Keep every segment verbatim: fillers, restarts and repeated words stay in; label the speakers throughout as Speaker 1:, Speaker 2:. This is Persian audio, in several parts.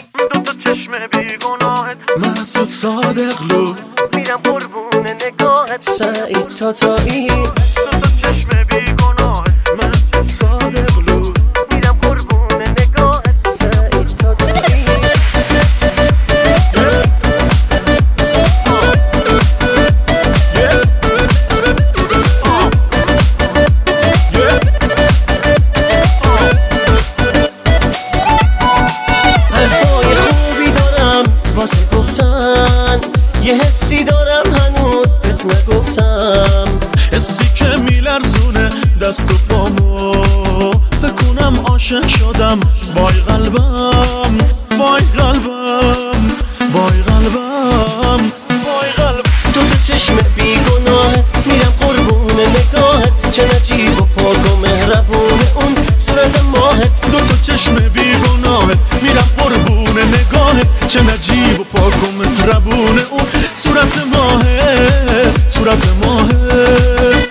Speaker 1: دو تا چشم بیگناهت
Speaker 2: محسود صادقلو
Speaker 1: میرم قربون نگاهت
Speaker 3: سعید تاتایی
Speaker 1: دو تا چشم بیگناهت
Speaker 2: محسود صادقلو
Speaker 1: میرم قربون نگاهت
Speaker 3: سعید تاتایی حرفای خوبی دارم واسه گفتن، یه حسی دارم هنوز بهت نگفتم.
Speaker 2: حسی که میلرزونه دست و پامو، فکر کنم عاشق شدم. وای قلبم وای قلبم وای قلبم وای قلبم.
Speaker 3: دو تا چشم بیگناهت میرم قربون نگاهت، چه نجیب و پاک و مهربون اون صورت ماهت.
Speaker 2: دو تا چشم بیگناهت میرم قربون نگاهت، چه نجیب و پاک و مهربون اون صورت ماهه صورت ماهه.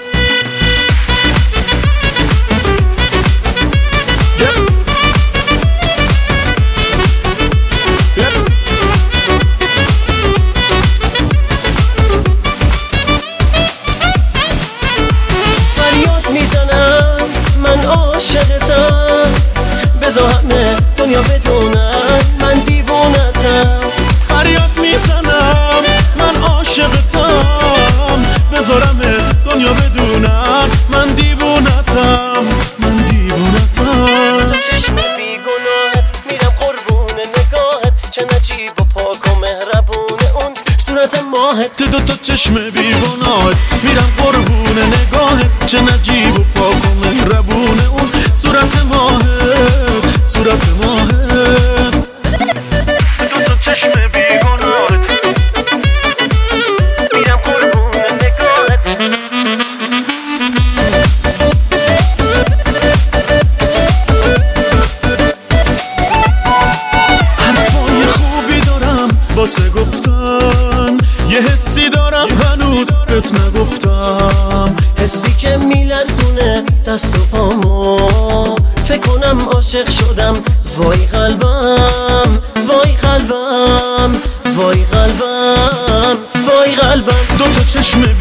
Speaker 3: عاشقتم بذار همه دنیا بدونن من دیوونتم.
Speaker 2: فریاد میزنم من عاشقتم، بذار همه دنیا بدونن من دیوونتم من دیوونتم.
Speaker 3: تو چشم بیگناهت میرم قربون نگاهت، چه نجیب و پاک و مهربون اون صورت ماهت.
Speaker 2: دو تا چشم بیگناهت میرم قربون نگاهت، چه نجیب و پاک و مهربون اون صورت ماهت صورت ماهت.
Speaker 1: دو تا چشم بیگناهت میرم قربون نگاهت
Speaker 2: حرفای خوبی دارم واسه گفتن، یه حسی دارم هنوز بهت نگفتم.
Speaker 3: حسی که میلرزونه دست و پامو، فکر کنم عاشق شدم. وای قلبم وای قلبم وای قلبم وای قلبم.
Speaker 2: دو تا چشم